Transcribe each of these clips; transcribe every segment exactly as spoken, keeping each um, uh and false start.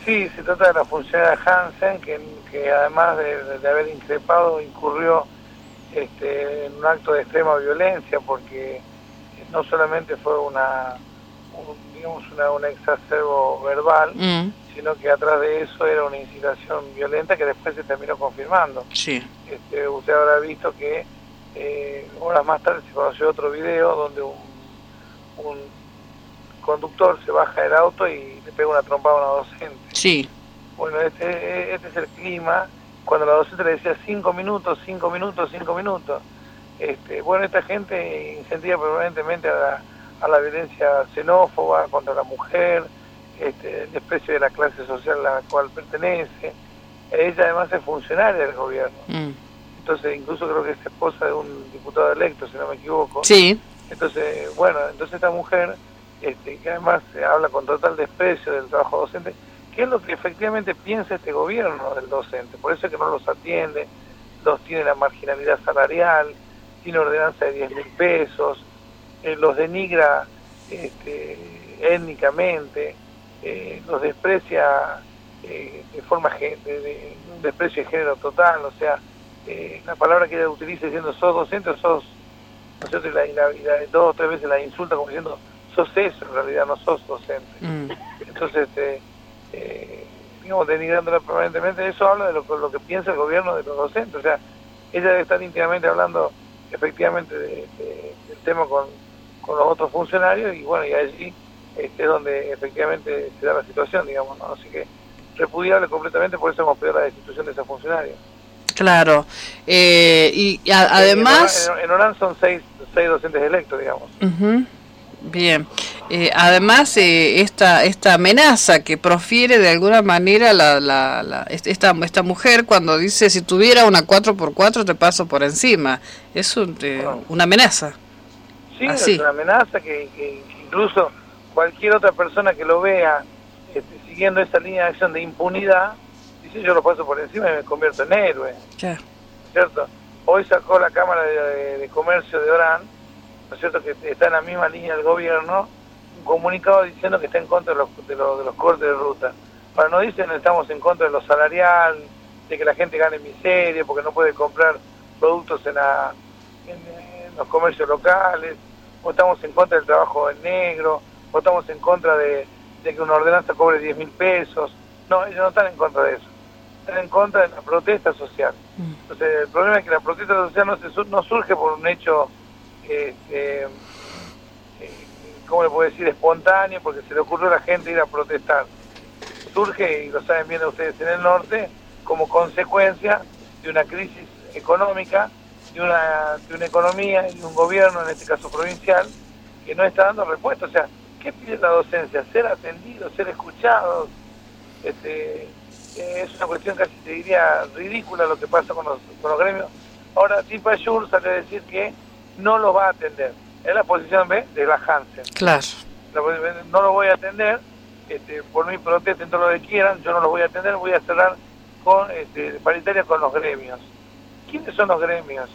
Sí, se trata de la funcionaria Hansen, que, que además de, de haber increpado, incurrió este, en un acto de extrema violencia, porque no solamente fue una, un, digamos, una, un exacerbo verbal, mm. sino que atrás de eso era una incitación violenta que después se terminó confirmando. Sí. Este, usted habrá visto que eh, horas más tarde se conoció otro video donde un, un conductor se baja del auto y le pega una trompada a una docente. Sí. Bueno, este, este es el clima, cuando la docente le decía cinco minutos, cinco minutos, cinco minutos. Este, bueno, esta gente incentiva permanentemente a la, a la violencia xenófoba contra la mujer, este, el desprecio de la clase social a la cual pertenece. Ella además es funcionaria del gobierno. Mm. Entonces, incluso creo que es esposa de un diputado electo, si no me equivoco. Sí. Entonces, bueno, entonces esta mujer, este, que además habla con total desprecio del trabajo docente, ¿qué es lo que efectivamente piensa este gobierno del docente? Por eso es que no los atiende, los tiene la marginalidad salarial, tiene ordenanza de diez mil pesos, eh, los denigra este, étnicamente, eh, los desprecia eh, de forma de, de un desprecio de género total, o sea, eh, la palabra que ella utiliza diciendo sos docente o sos, ¿no es cierto? Y, la, y, la, y la, dos o tres veces la insulta como diciendo sos eso, en realidad no sos docente. Mm. Entonces, este, eh, digamos, denigrándola permanentemente, eso habla de lo, lo que piensa el gobierno de los docentes, o sea, ella debe estar íntimamente hablando efectivamente de, de, del tema con, con los otros funcionarios, y bueno, y allí este, es donde efectivamente se da la situación, digamos, ¿no? Así que repudiable completamente, por eso hemos pedido la destitución de esa funcionaria. Claro, eh, y a, además... En, en Orán son seis, seis docentes electos, digamos. Uh-huh. Bien, eh, además eh, esta esta amenaza que profiere de alguna manera la, la, la esta esta mujer cuando dice si tuviera una cuatro por cuatro te paso por encima, es un, eh, bueno, una amenaza. Sí, Así. Es una amenaza que, que, que incluso cualquier otra persona que lo vea este, siguiendo esa línea de acción de impunidad, dice yo lo paso por encima y me convierto en héroe. Claro. ¿Cierto? Hoy sacó la Cámara de, de, de Comercio de Orán, ¿no es cierto?, que está en la misma línea del gobierno, un comunicado diciendo que está en contra de los, de los, de los cortes de ruta. Ahora no dicen estamos en contra de lo salarial, de que la gente gane miseria, porque no puede comprar productos en, la, en, en los comercios locales, o estamos en contra del trabajo en negro, o estamos en contra de, de que una ordenanza cobre diez mil pesos. No, ellos no están en contra de eso. Están en contra de la protesta social. Entonces, el problema es que la protesta social no, se, no surge por un hecho... Este, eh, ¿cómo le puedo decir? Espontáneo, porque se le ocurrió a la gente ir a protestar. Surge, y lo saben bien ustedes en el norte, como consecuencia de una crisis económica, de una, de una economía y un gobierno, en este caso provincial, que no está dando respuesta. O sea, ¿qué pide la docencia? Ser atendidos, ser escuchados. Este, es una cuestión casi, te diría, ridícula lo que pasa con los, con los gremios. Ahora, Tipayur sale a decir que no lo va a atender. Es la posición B de la Hansen. Claro. La, no lo voy a atender, este, por mi protesta, en todo lo que quieran, yo no lo voy a atender, voy a cerrar con este, paritaria con los gremios. ¿Quiénes son los gremios?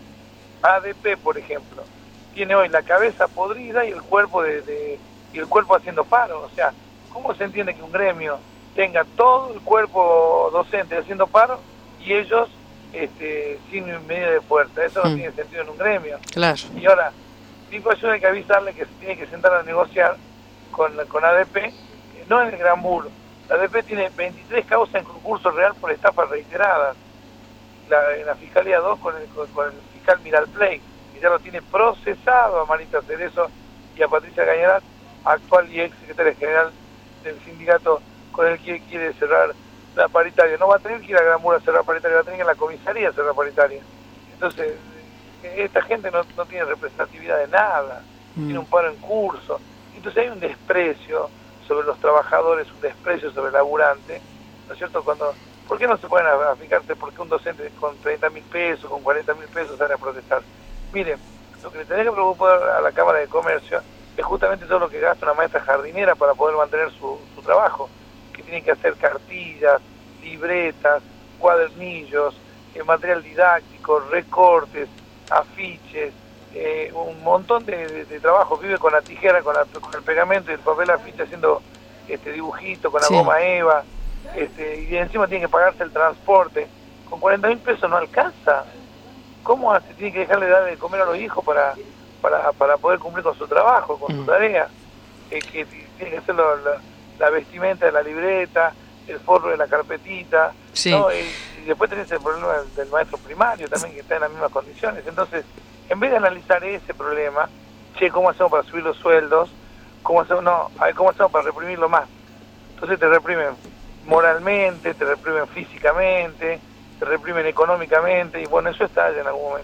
A D P, por ejemplo, tiene hoy la cabeza podrida y el cuerpo de, de y el cuerpo haciendo paro. O sea, ¿cómo se entiende que un gremio tenga todo el cuerpo docente haciendo paro y ellos Este, sin medida de fuerza? Eso no mm. tiene sentido en un gremio. Claro. Y ahora, tipo ayuda, hay que avisarle que se tiene que sentar a negociar con, con A D P, no en el Gran Bulo. La A D P tiene veintitrés causas en concurso real por estafas reiteradas. La, en la Fiscalía dos con el, con, con el fiscal Miralplay, que ya lo tiene procesado a Marita Cerezo y a Patricia Gañarat, actual y ex secretaria general del sindicato, con el que quiere cerrar la paritaria. No va a tener que ir a Gran Bulo a cerrar paritaria, va a tener que ir a la comisaría a cerrar paritaria. Entonces, esta gente no, no tiene representatividad de nada, mm. tiene un paro en curso. Entonces hay un desprecio sobre los trabajadores, un desprecio sobre el laburante, ¿no es cierto? Cuando, ¿por qué no se pueden a, a fijarse por qué un docente con treinta mil pesos, con cuarenta mil pesos sale a protestar? Miren, lo que le tenés que preocupar a la Cámara de Comercio es justamente todo lo que gasta una maestra jardinera para poder mantener su, su trabajo, que tiene que hacer cartillas, libretas, cuadernillos, eh, material didáctico, recortes, afiches, eh, un montón de, de, de trabajo. Vive con la tijera, con, la, con el pegamento y el papel afiche haciendo este dibujito, con la sí. goma eva. este, y encima tiene que pagarse el transporte, con cuarenta mil pesos no alcanza. ¿Cómo hace? Tiene que dejarle de dar de comer a los hijos para, para, para poder cumplir con su trabajo, con mm. su tarea, eh, que tiene que hacer lo, la, la vestimenta de la libreta, el forro de la carpetita, sí. ¿no? y, y después tenés el problema del, del maestro primario también, que está en las mismas condiciones. Entonces, en vez de analizar ese problema, che, ¿cómo hacemos para subir los sueldos? ¿Cómo hacemos? No, a ver, ¿cómo hacemos para reprimirlo más? Entonces te reprimen moralmente, te reprimen físicamente, te reprimen económicamente, y bueno, eso estalla en algún momento.